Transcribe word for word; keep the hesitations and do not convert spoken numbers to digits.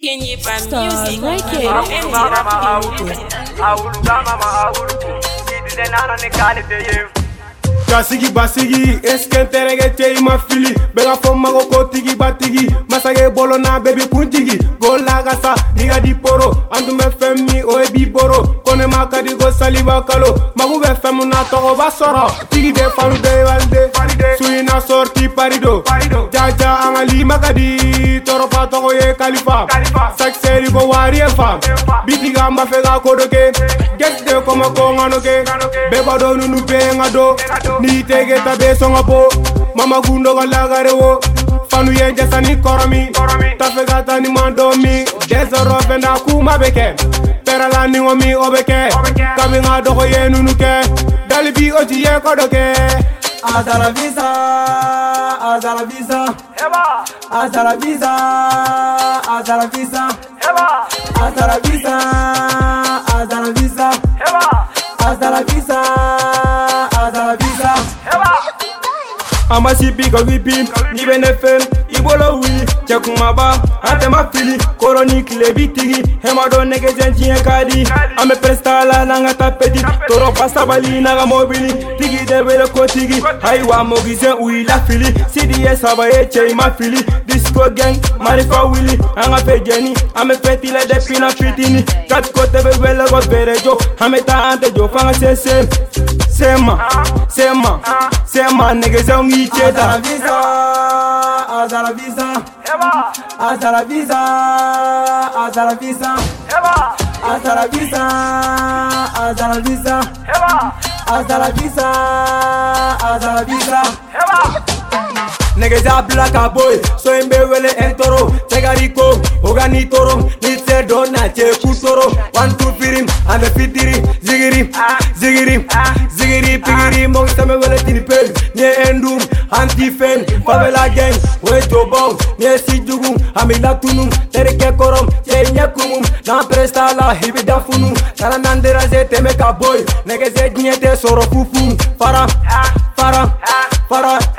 Star Record. Kasigi basigi, esken terege te ima fili. Bega fo mago kotigi batigi. Masage bolo na baby kuntigi. Go lagasa, niga di poro. Andu me femi o e bi boro. Kone makadi go saliva kalo. Magu be femu na togo basoro. Tigi de falu de walde. Sui na sorti parido. Jaja angali makadi. Toro pa togo ye kalifa. Sakseri go wari e fam. Bitiga mba fega kodoke. Get de koma konga noke. Beba do nunu pe ngado. Ni tege tabe songa po mama gundo galagare wo fanu ye jasani koromi tafega tani mandomi desoro fenda kuma beke perala ni ngomi obeke kabi nga doko ye nunuke dalibi oji ye kodoke azala visa azala visa eba azala visa azala visa eba azala visa azala visa eba azala visa azala visa Amasi pika wipi, ni benefem, ibolo wi, chekumaba, ante mafili, koroni kile bitigi, hema do nege zenji kadi, ame prestala nanga tapeti, toro pasta bali naga mobili, tigi de bele kotigi, haiwa mogize ui la fili, C D S abaye che mafili, disco gang, marifa willy, anga fejeni, ame feti le de pina fitini, kat kote bebele go berejo, ame ta ante jo fanga sese, sema, sema, sema nege zengi. Azala visa, azala visa, eba. Azala visa, azala visa, eba. Azala visa, azala visa, eba. Azala visa, azala visa, eba. Negeza blaka boy, so imbe wele entoro, tegariko, ogani toro, nitse dona che kutoro, one two firim, ame fitiri, zigiri, zigiri, zigiri, pigiri, mong same wele tinipel, nye endum, anti-fen, favela gang, we jobong, nye si jugum, amila tunum, tereke korom, che nye kumum, na presta la hibida funum, kala nandera ze temeka boy, negeze nye te soro fufum, fara, fara, fara,